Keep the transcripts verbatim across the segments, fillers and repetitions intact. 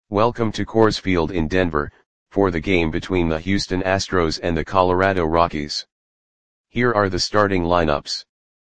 Welcome to Coors Field in Denver, for the game between the Houston Astros and the Colorado Rockies. Here are the starting lineups.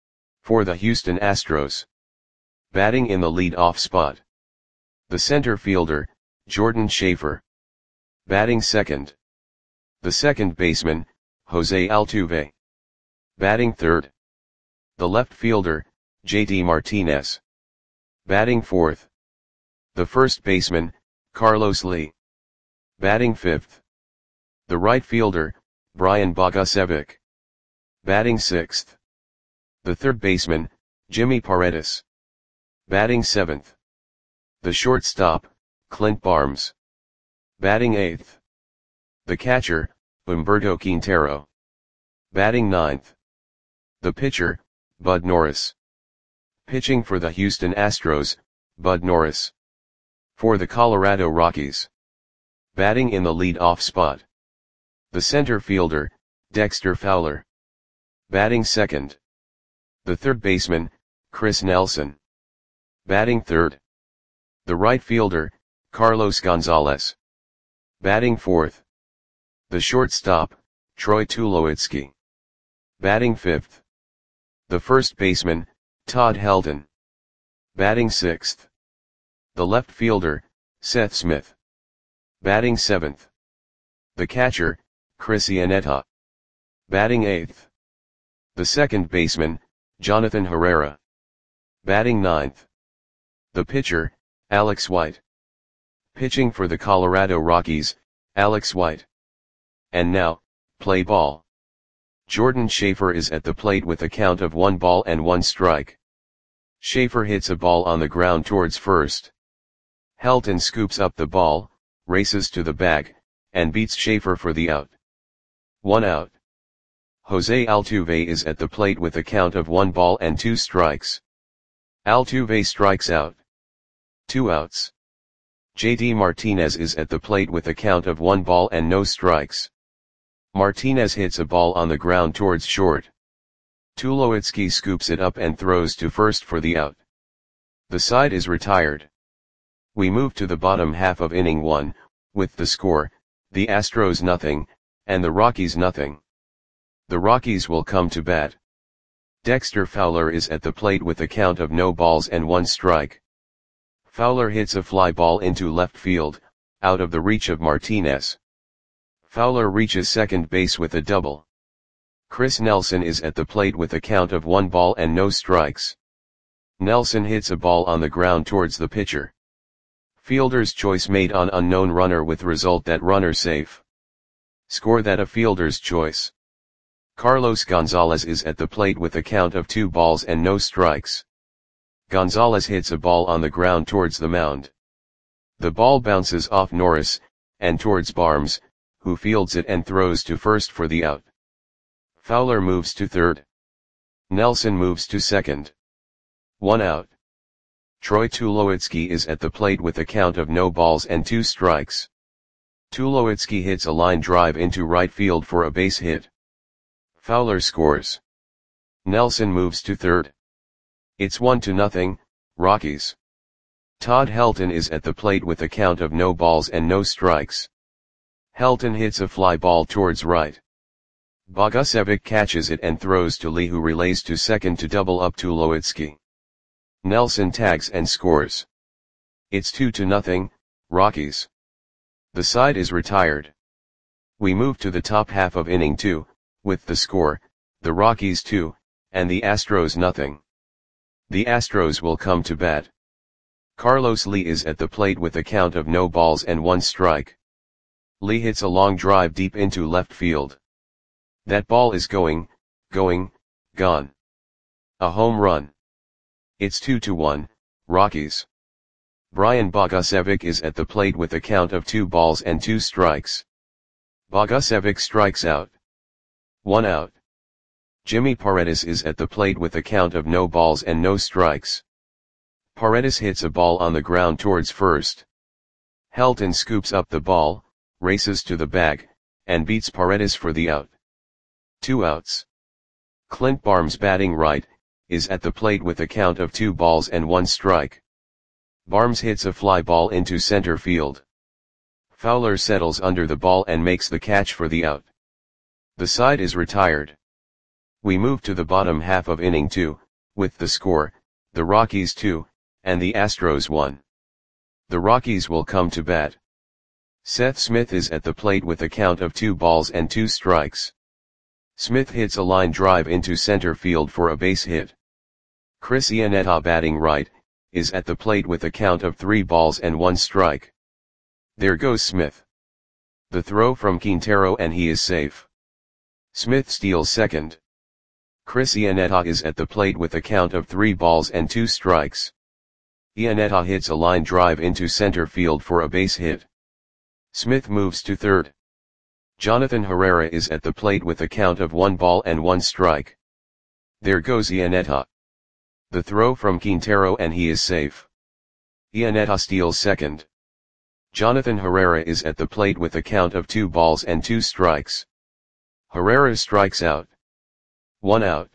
For the Houston Astros. Batting in the lead-off spot. The center fielder, Jordan Schafer. Batting second. The second baseman, Jose Altuve. Batting third. The left fielder, J D Martinez. Batting fourth. The first baseman, Carlos Lee. Batting fifth. The right fielder, Brian Bogusevic. Batting sixth. The third baseman, Jimmy Paredes. Batting seventh. The shortstop, Clint Barnes. Batting eighth. The catcher, Humberto Quintero. Batting ninth. The pitcher, Bud Norris. Pitching for the Houston Astros, Bud Norris. For the Colorado Rockies. Batting in the lead-off spot. The center fielder, Dexter Fowler. Batting second. The third baseman, Chris Nelson. Batting third. The right fielder, Carlos Gonzalez. Batting fourth. The shortstop, Troy Tulowitzki. Batting fifth. The first baseman, Todd Helton. Batting sixth. The left fielder, Seth Smith. Batting seventh. The catcher, Chris Iannetta. Batting eighth. The second baseman, Jonathan Herrera. Batting ninth. The pitcher, Alex White. Pitching for the Colorado Rockies, Alex White. And now, play ball. Jordan Schafer is at the plate with a count of one ball and one strike. Schafer hits a ball on the ground towards first. Helton scoops up the ball, races to the bag, and beats Schafer for the out. One out. Jose Altuve is at the plate with a count of one ball and two strikes. Altuve strikes out. Two outs. J D Martinez is at the plate with a count of one ball and no strikes. Martinez hits a ball on the ground towards short. Tulowitzki scoops it up and throws to first for the out. The side is retired. We move to the bottom half of inning one, with the score, the Astros nothing, and the Rockies nothing. The Rockies will come to bat. Dexter Fowler is at the plate with a count of no balls and one strike. Fowler hits a fly ball into left field, out of the reach of Martinez. Fowler reaches second base with a double. Chris Nelson is at the plate with a count of one ball and no strikes. Nelson hits a ball on the ground towards the pitcher. Fielder's choice made on unknown runner with result that runner safe. Score that a fielder's choice. Carlos Gonzalez is at the plate with a count of two balls and no strikes. Gonzalez hits a ball on the ground towards the mound. The ball bounces off Norris, and towards Barnes, who fields it and throws to first for the out. Fowler moves to third. Nelson moves to second. One out. Troy Tulowitzki is at the plate with a count of no balls and two strikes. Tulowitzki hits a line drive into right field for a base hit. Fowler scores. Nelson moves to third. It's one to nothing, Rockies. Todd Helton is at the plate with a count of no balls and no strikes. Helton hits a fly ball towards right. Bogusevic catches it and throws to Lee, who relays to second to double up Tulowitzki. Nelson tags and scores. It's two to nothing, Rockies. The side is retired. We move to the top half of inning two, with the score, the Rockies two, and the Astros nothing. The Astros will come to bat. Carlos Lee is at the plate with a count of no balls and one strike. Lee hits a long drive deep into left field. That ball is going, going, gone. A home run. It's two to one, Rockies. Brian Bogusevic is at the plate with a count of two balls and two strikes. Bogusevic strikes out. One out. Jimmy Paredes is at the plate with a count of no balls and no strikes. Paredes hits a ball on the ground towards first. Helton scoops up the ball, races to the bag, and beats Paredes for the out. Two outs. Clint Barnes, batting right, is at the plate with a count of two balls and one strike. Barnes hits a fly ball into center field. Fowler settles under the ball and makes the catch for the out. The side is retired. We move to the bottom half of inning two, with the score, the Rockies two, and the Astros one. The Rockies will come to bat. Seth Smith is at the plate with a count of two balls and two strikes. Smith hits a line drive into center field for a base hit. Chris Iannetta, batting right, is at the plate with a count of three balls and one strike. There goes Smith. The throw from Quintero and he is safe. Smith steals second. Chris Iannetta is at the plate with a count of three balls and two strikes. Iannetta hits a line drive into center field for a base hit. Smith moves to third. Jonathan Herrera is at the plate with a count of one ball and one strike. There goes Iannetta. The throw from Quintero and he is safe. Iannetta steals second. Jonathan Herrera is at the plate with a count of two balls and two strikes. Herrera strikes out. One out.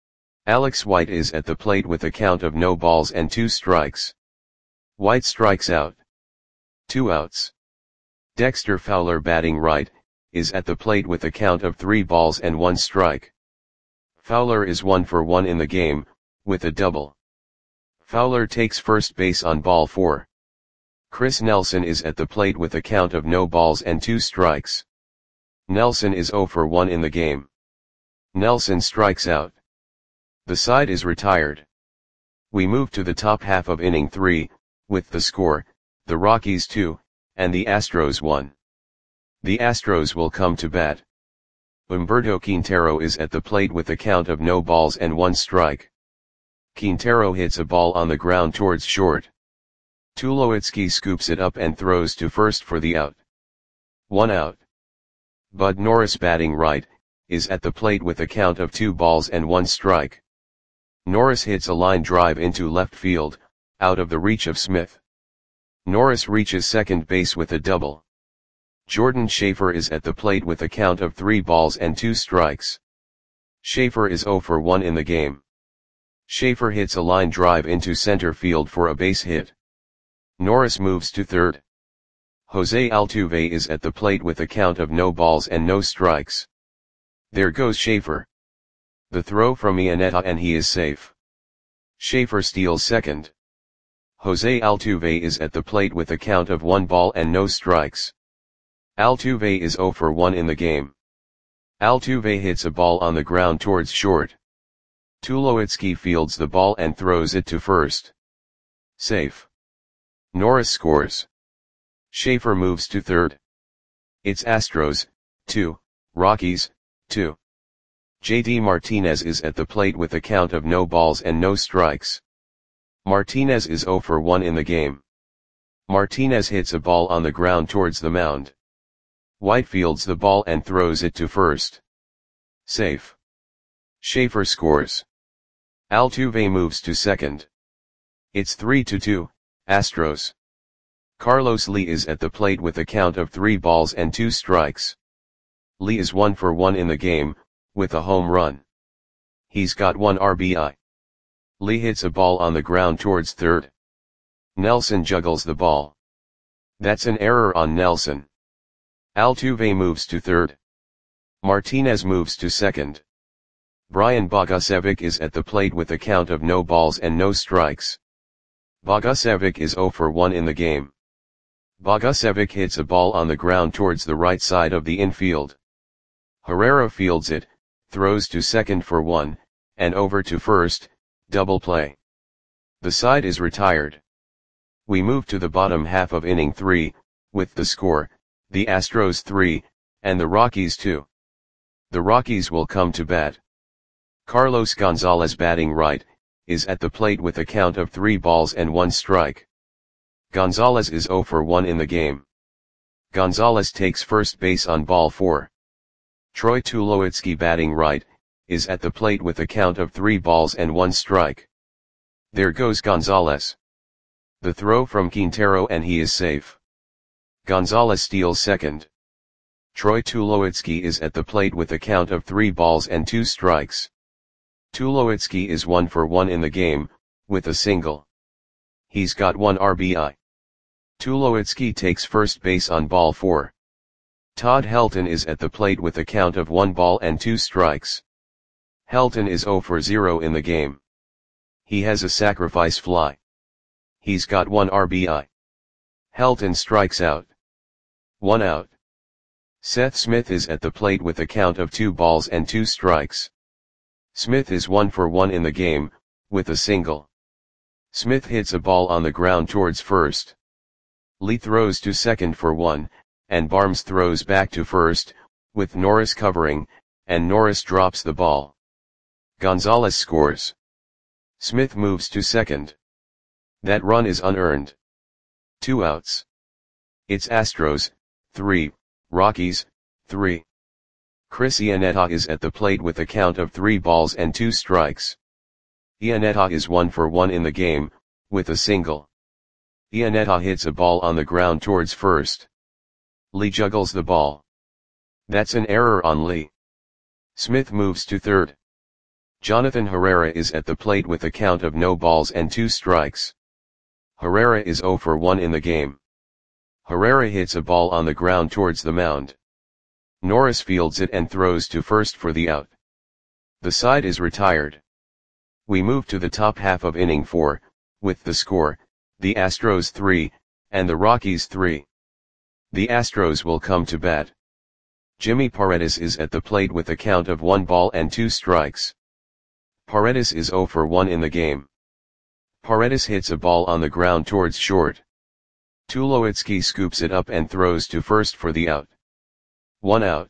Alex White is at the plate with a count of no balls and two strikes. White strikes out. Two outs. Dexter Fowler, batting right, is at the plate with a count of three balls and one strike. Fowler is one for one in the game, with a double. Fowler takes first base on ball four. Chris Nelson is at the plate with a count of no balls and two strikes. Nelson is zero for one in the game. Nelson strikes out. The side is retired. We move to the top half of inning three, with the score, the Rockies two, and the Astros one. The Astros will come to bat. Humberto Quintero is at the plate with a count of no balls and one strike. Quintero hits a ball on the ground towards short. Tulowitzki scoops it up and throws to first for the out. One out. Bud Norris, batting right, is at the plate with a count of two balls and one strike. Norris hits a line drive into left field, out of the reach of Smith. Norris reaches second base with a double. Jordan Schaefer is at the plate with a count of three balls and two strikes. Schaefer is zero for one in the game. Schaefer hits a line drive into center field for a base hit. Norris moves to third. Jose Altuve is at the plate with a count of no balls and no strikes. There goes Schaefer. The throw from Iannetta and he is safe. Schaefer steals second. Jose Altuve is at the plate with a count of one ball and no strikes. Altuve is zero for one in the game. Altuve hits a ball on the ground towards short. Tulowitzki fields the ball and throws it to first. Safe. Norris scores. Schaefer moves to third. It's Astros, two, Rockies, two. J D Martinez is at the plate with a count of no balls and no strikes. Martinez is zero for one in the game. Martinez hits a ball on the ground towards the mound. White fields the ball and throws it to first. Safe. Schaefer scores. Altuve moves to second. It's three to two, Astros. Carlos Lee is at the plate with a count of three balls and two strikes. Lee is one for one in the game, with a home run. He's got one R B I. Lee hits a ball on the ground towards third. Nelson juggles the ball. That's an error on Nelson. Altuve moves to third. Martinez moves to second. Brian Bogusevic is at the plate with a count of no balls and no strikes. Bogusevic is zero for one in the game. Bogusevic hits a ball on the ground towards the right side of the infield. Herrera fields it, throws to second for one, and over to first, double play. The side is retired. We move to the bottom half of inning three, with the score, the Astros three, and the Rockies two. The Rockies will come to bat. Carlos Gonzalez, batting right, is at the plate with a count of three balls and one strike. Gonzalez is zero for one in the game. Gonzalez takes first base on ball four. Troy Tulowitzki, batting right, is at the plate with a count of three balls and one strike. There goes Gonzalez. The throw from Quintero and he is safe. Gonzalez steals second. Troy Tulowitzki is at the plate with a count of three balls and two strikes. Tulowitzki is one for one in the game, with a single. He's got one R B I. Tulowitzki takes first base on ball four. Todd Helton is at the plate with a count of one ball and two strikes. Helton is zero for zero in the game. He has a sacrifice fly. He's got one R B I. Helton strikes out. One out. Seth Smith is at the plate with a count of two balls and two strikes. Smith is one for one in the game, with a single. Smith hits a ball on the ground towards first. Lee throws to second for one, and Barnes throws back to first, with Norris covering, and Norris drops the ball. Gonzalez scores. Smith moves to second. That run is unearned. Two outs. It's Astros, three, Rockies, three. Chris Iannetta is at the plate with a count of three balls and two strikes. Iannetta is one for one in the game, with a single. Iannetta hits a ball on the ground towards first. Lee juggles the ball. That's an error on Lee. Smith moves to third. Jonathan Herrera is at the plate with a count of no balls and two strikes. Herrera is zero for one in the game. Herrera hits a ball on the ground towards the mound. Norris fields it and throws to first for the out. The side is retired. We move to the top half of inning four, with the score, the Astros three, and the Rockies three. The Astros will come to bat. Jimmy Paredes is at the plate with a count of one ball and two strikes. Paredes is zero for one in the game. Paredes hits a ball on the ground towards short. Tulowitzki scoops it up and throws to first for the out. One out.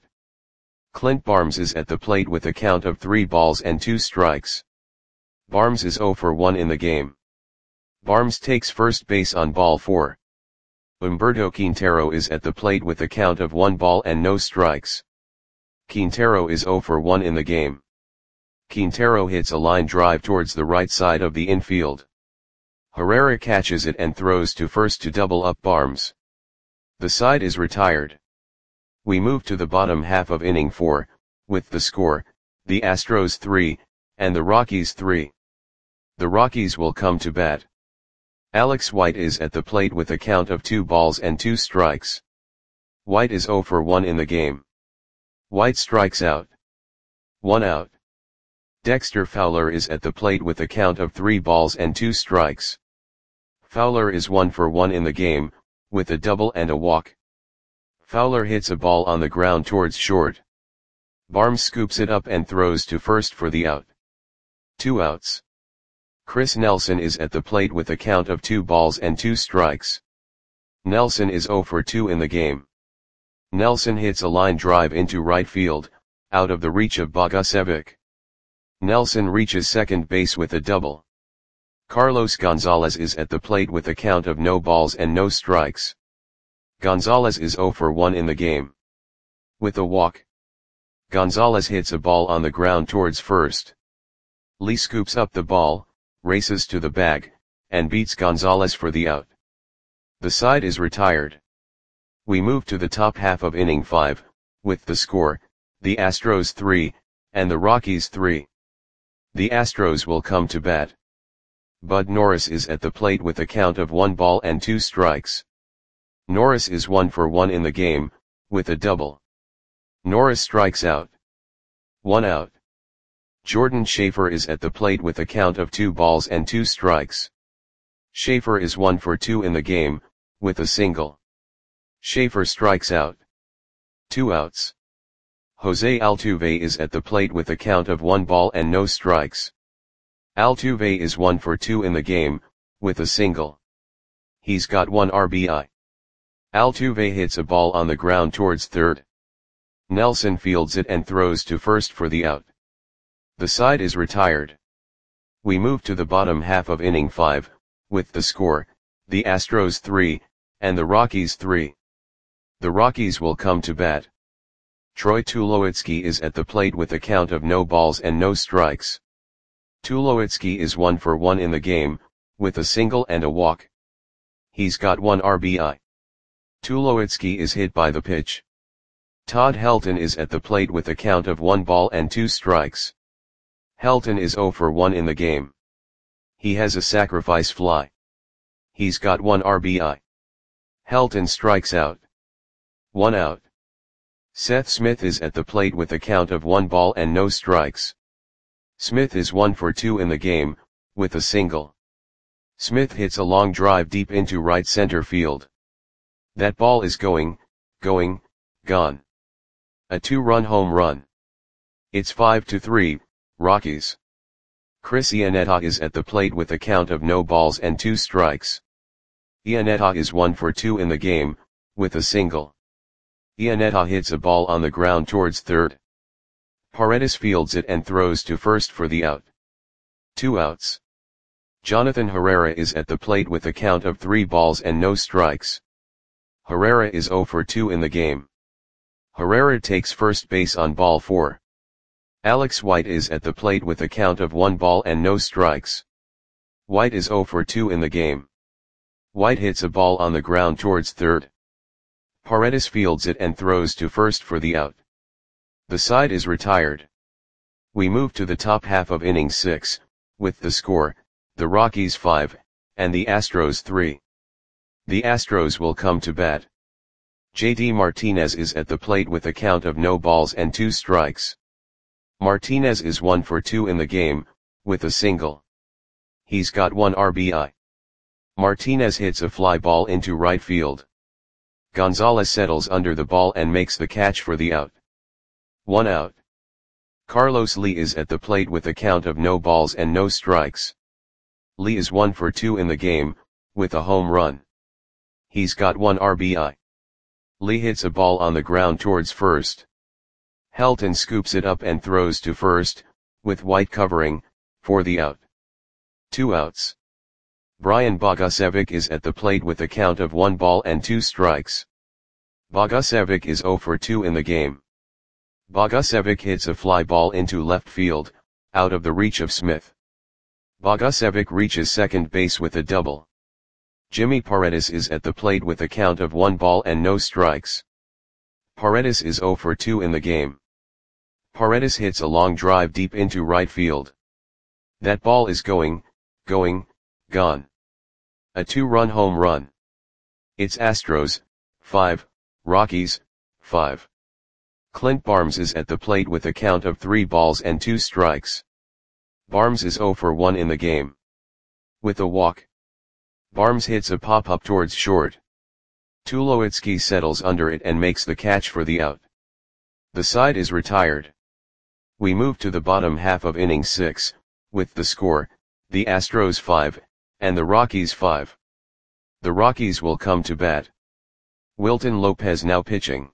Clint Barnes is at the plate with a count of three balls and two strikes. Barnes is zero for one in the game. Barnes takes first base on ball four. Humberto Quintero is at the plate with a count of one ball and no strikes. Quintero is zero for one in the game. Quintero hits a line drive towards the right side of the infield. Herrera catches it and throws to first to double up Barnes. The side is retired. We move to the bottom half of inning four, with the score, the Astros three, and the Rockies three. The Rockies will come to bat. Alex White is at the plate with a count of two balls and two strikes. White is zero for one in the game. White strikes out. One out. Dexter Fowler is at the plate with a count of three balls and two strikes. Fowler is one for one in the game, with a double and a walk. Fowler hits a ball on the ground towards short. Barnes scoops it up and throws to first for the out. Two outs. Chris Nelson is at the plate with a count of two balls and two strikes. Nelson is zero for two in the game. Nelson hits a line drive into right field, out of the reach of Bogusevic. Nelson reaches second base with a double. Carlos Gonzalez is at the plate with a count of no balls and no strikes. Gonzalez is zero for one in the game. With a walk. Gonzalez hits a ball on the ground towards first. Lee scoops up the ball, races to the bag, and beats Gonzalez for the out. The side is retired. We move to the top half of inning five, with the score, the Astros three, and the Rockies three. The Astros will come to bat. Bud Norris is at the plate with a count of one ball and two strikes. Norris is one for one in the game, with a double. Norris strikes out. One out. Jordan Schaefer is at the plate with a count of two balls and two strikes. Schaefer is one for two in the game, with a single. Schaefer strikes out. Two outs. Jose Altuve is at the plate with a count of one ball and no strikes. Altuve is one for two in the game, with a single. He's got one R B I. Altuve hits a ball on the ground towards third. Nelson fields it and throws to first for the out. The side is retired. We move to the bottom half of inning five, with the score, the Astros three, and the Rockies three. The Rockies will come to bat. Troy Tulowitzki is at the plate with a count of no balls and no strikes. Tulowitzki is one for one in the game, with a single and a walk. He's got one R B I. Tulowitzki is hit by the pitch. Todd Helton is at the plate with a count of one ball and two strikes. Helton is zero for one in the game. He has a sacrifice fly. He's got one R B I. Helton strikes out. One out. Seth Smith is at the plate with a count of one ball and no strikes. Smith is one for two in the game, with a single. Smith hits a long drive deep into right center field. That ball is going, going, gone. A two-run home run. It's five to three, Rockies. Chris Iannetta is at the plate with a count of no balls and two strikes. Iannetta is one for two in the game, with a single. Iannetta hits a ball on the ground towards third. Paredes fields it and throws to first for the out. Two outs. Jonathan Herrera is at the plate with a count of three balls and no strikes. Herrera is zero for two in the game. Herrera takes first base on ball four. Alex White is at the plate with a count of one ball and no strikes. White is zero for two in the game. White hits a ball on the ground towards third. Paredes fields it and throws to first for the out. The side is retired. We move to the top half of inning six, with the score, the Rockies five, and the Astros three. The Astros will come to bat. J D Martinez is at the plate with a count of no balls and two strikes. Martinez is one for two in the game, with a single. He's got one R B I. Martinez hits a fly ball into right field. Gonzalez settles under the ball and makes the catch for the out. One out. Carlos Lee is at the plate with a count of no balls and no strikes. Lee is one for two in the game, with a home run. He's got one R B I. Lee hits a ball on the ground towards first. Helton scoops it up and throws to first, with White covering, for the out. Two outs. Brian Bogusevic is at the plate with a count of one ball and two strikes. Bogusevic is zero for two in the game. Bogusevic hits a fly ball into left field, out of the reach of Smith. Bogusevic reaches second base with a double. Jimmy Paredes is at the plate with a count of one ball and no strikes. Paredes is zero for two in the game. Paredes hits a long drive deep into right field. That ball is going, going, gone. A two-run home run. It's Astros, five, Rockies, five. Clint Barnes is at the plate with a count of three balls and two strikes. Barnes is zero for one in the game. With a walk. Barnes hits a pop-up towards short. Tulowitzki settles under it and makes the catch for the out. The side is retired. We move to the bottom half of inning six, with the score, the Astros five, and the Rockies five. The Rockies will come to bat. Wilton Lopez now pitching.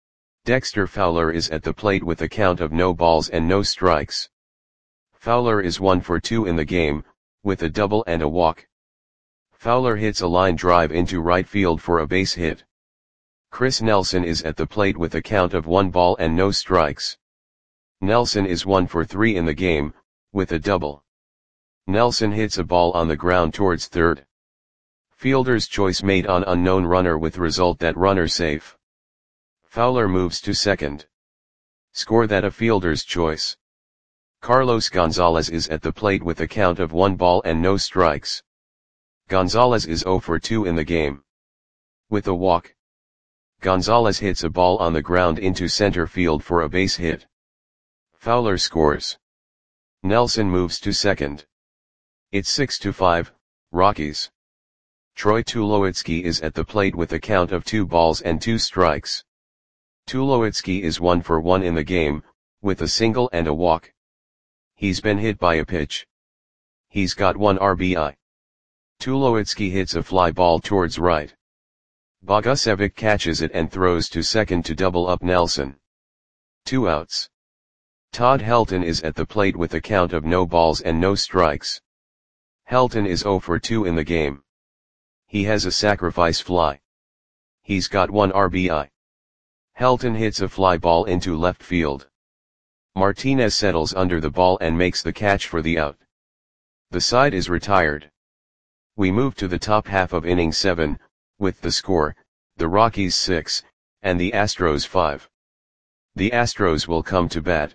Dexter Fowler is at the plate with a count of no balls and no strikes. Fowler is one for two in the game, with a double and a walk. Fowler hits a line drive into right field for a base hit. Chris Nelson is at the plate with a count of one ball and no strikes. Nelson is one for three in the game, with a double. Nelson hits a ball on the ground towards third. Fielder's choice made on unknown runner with result that runner safe. Fowler moves to second. Score that a fielder's choice. Carlos Gonzalez is at the plate with a count of one ball and no strikes. Gonzalez is zero for two in the game. With a walk. Gonzalez hits a ball on the ground into center field for a base hit. Fowler scores. Nelson moves to second. It's six to five, Rockies. Troy Tulowitzki is at the plate with a count of two balls and two strikes. Tulowitzki is one for one in the game, with a single and a walk. He's been hit by a pitch. He's got one R B I. Tulowitzki hits a fly ball towards right. Bogusevic catches it and throws to second to double up Nelson. Two outs. Todd Helton is at the plate with a count of no balls and no strikes. Helton is zero for two in the game. He has a sacrifice fly. He's got one R B I. Helton hits a fly ball into left field. Martinez settles under the ball and makes the catch for the out. The side is retired. We move to the top half of inning seven, with the score, the Rockies six, and the Astros five. The Astros will come to bat.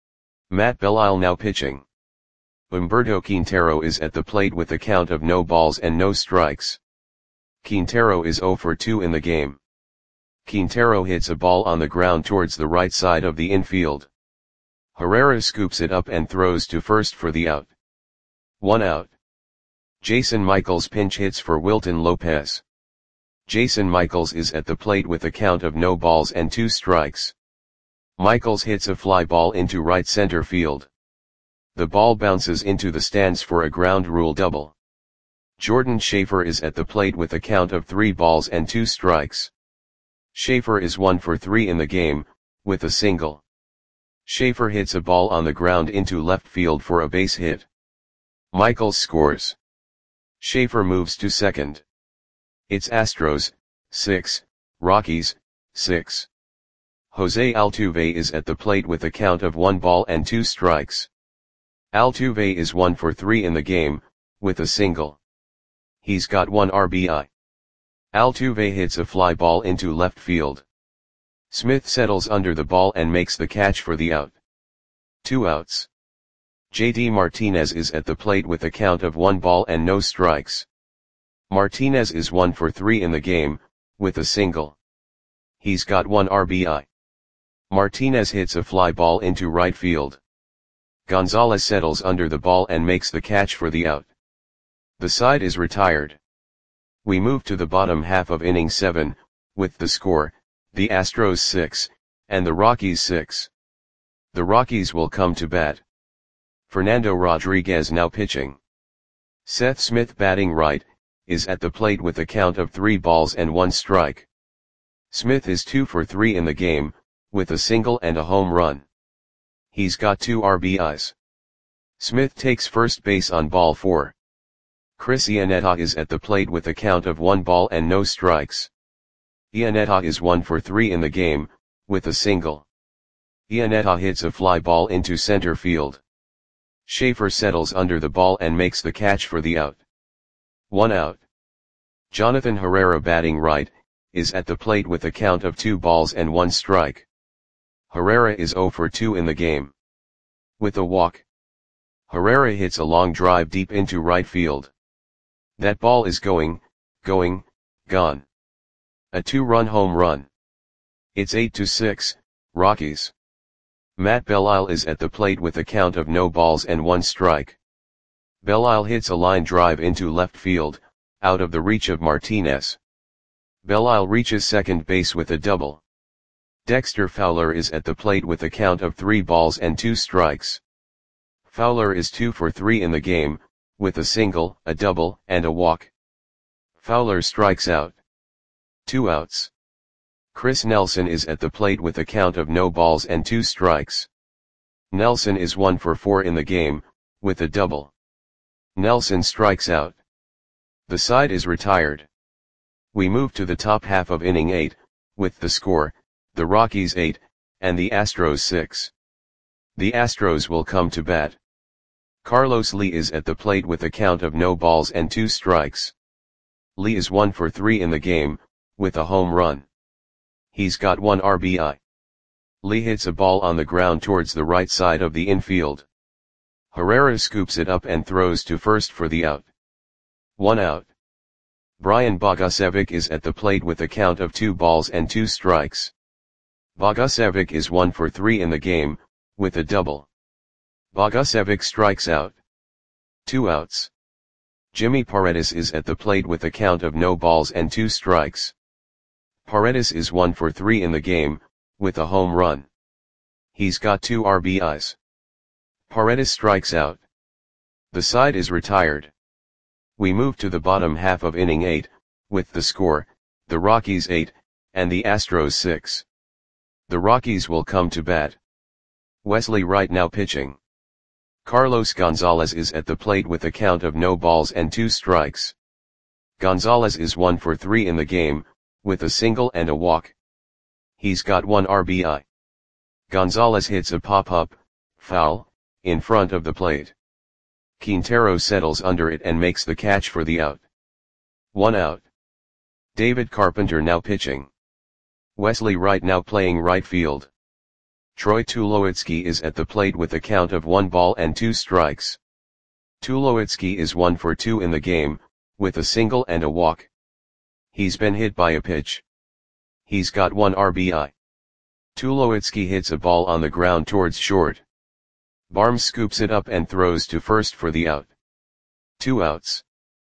Matt Belisle now pitching. Humberto Quintero is at the plate with a count of no balls and no strikes. Quintero is zero for two in the game. Quintero hits a ball on the ground towards the right side of the infield. Herrera scoops it up and throws to first for the out. One out. Jason Michaels pinch hits for Wilton Lopez. Jason Michaels is at the plate with a count of no balls and two strikes. Michaels hits a fly ball into right center field. The ball bounces into the stands for a ground rule double. Jordan Schaefer is at the plate with a count of three balls and two strikes. Schaefer is one for three in the game, with a single. Schaefer hits a ball on the ground into left field for a base hit. Michaels scores. Schaefer moves to second. It's Astros, six, Rockies, six. Jose Altuve is at the plate with a count of one ball and two strikes. Altuve is one for three in the game, with a single. He's got one R B I. Altuve hits a fly ball into left field. Smith settles under the ball and makes the catch for the out. Two outs. J D Martinez is at the plate with a count of one ball and no strikes. Martinez is one for three in the game, with a single. He's got one R B I. Martinez hits a fly ball into right field. Gonzalez settles under the ball and makes the catch for the out. The side is retired. We move to the bottom half of inning seven, with the score, the Astros six, and the Rockies six. The Rockies will come to bat. Fernando Rodriguez now pitching. Seth Smith batting right, is at the plate with a count of three balls and one strike. Smith is two for three in the game, with a single and a home run. He's got two R B Is. Smith takes first base on ball four. Chris Iannetta is at the plate with a count of one ball and no strikes. Iannetta is one for three in the game, with a single. Iannetta hits a fly ball into center field. Schaefer settles under the ball and makes the catch for the out. One out. Jonathan Herrera batting right, is at the plate with a count of two balls and one strike. Herrera is zero for two in the game. With a walk. Herrera hits a long drive deep into right field. That ball is going, going, gone. A two-run home run. It's eight to six, Rockies. Matt Belisle is at the plate with a count of no balls and one strike. Belisle hits a line drive into left field, out of the reach of Martinez. Belisle reaches second base with a double. Dexter Fowler is at the plate with a count of three balls and two strikes. Fowler is two for three in the game, with a single, a double, and a walk. Fowler strikes out. Two outs. Chris Nelson is at the plate with a count of no balls and two strikes. Nelson is one for four in the game, with a double. Nelson strikes out. The side is retired. We move to the top half of inning eight, with the score, the Rockies eight, and the Astros six. The Astros will come to bat. Carlos Lee is at the plate with a count of no balls and two strikes. Lee is one for three in the game, with a home run. He's got one R B I. Lee hits a ball on the ground towards the right side of the infield. Herrera scoops it up and throws to first for the out. One out. Brian Bogusevic is at the plate with a count of two balls and two strikes. Bogusevic is one for three in the game, with a double. Bogusevic strikes out. Two outs. Jimmy Paredes is at the plate with a count of no balls and two strikes. Paredes is one for three in the game, with a home run. He's got two R B Is. Paredes strikes out. The side is retired. We move to the bottom half of inning eight, with the score, the Rockies eight, and the Astros six. The Rockies will come to bat. Wesley Wright now pitching. Carlos Gonzalez is at the plate with a count of no balls and two strikes. Gonzalez is one for three in the game, with a single and a walk. He's got one R B I. Gonzalez hits a pop-up, foul, in front of the plate. Quintero settles under it and makes the catch for the out. One out. David Carpenter now pitching. Wesley Wright now playing right field. Troy Tulowitzki is at the plate with a count of one ball and two strikes. Tulowitzki is one for two in the game, with a single and a walk. He's been hit by a pitch. He's got one R B I. Tulowitzki hits a ball on the ground towards short. Barnes scoops it up and throws to first for the out. Two outs.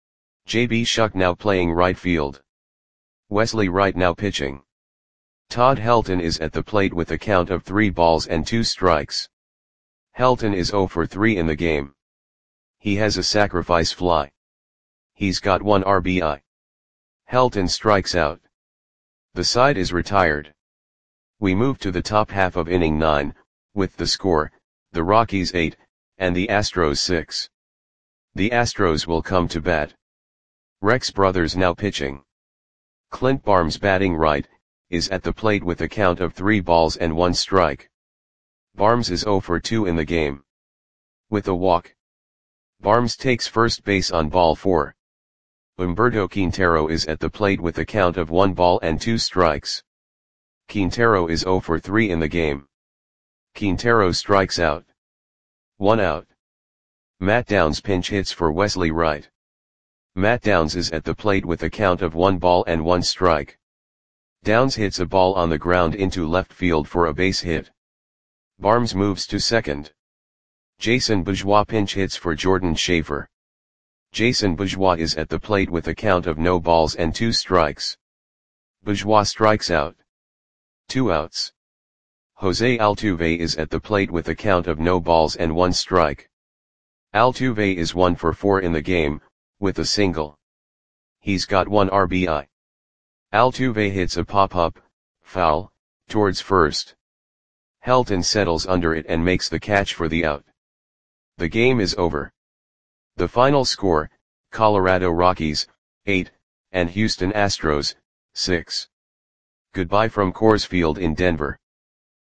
J B Shuck now playing right field. Wesley Wright now pitching. Todd Helton is at the plate with a count of three balls and two strikes. Helton is oh for three in the game. He has a sacrifice fly. He's got one R B I. Helton strikes out. The side is retired. We move to the top half of inning nine, with the score, the Rockies eight, and the Astros six. The Astros will come to bat. Rex Brothers now pitching. Clint Barnes batting right, is at the plate with a count of three balls and one strike. Barnes is oh for two in the game. With a walk. Barnes takes first base on ball four. Humberto Quintero is at the plate with a count of one ball and two strikes. Quintero is oh for three in the game. Quintero strikes out. One out. Matt Downs pinch hits for Wesley Wright. Matt Downs is at the plate with a count of one ball and one strike. Downs hits a ball on the ground into left field for a base hit. Barnes moves to second. Jason Bourgeois pinch hits for Jordan Schaefer. Jason Bourgeois is at the plate with a count of no balls and two strikes. Bourgeois strikes out. Two outs. Jose Altuve is at the plate with a count of no balls and one strike. Altuve is one for four in the game, with a single. He's got one R B I. Altuve hits a pop-up, foul, towards first. Helton settles under it and makes the catch for the out. The game is over. The final score, Colorado Rockies, eight, and Houston Astros, six. Goodbye from Coors Field in Denver.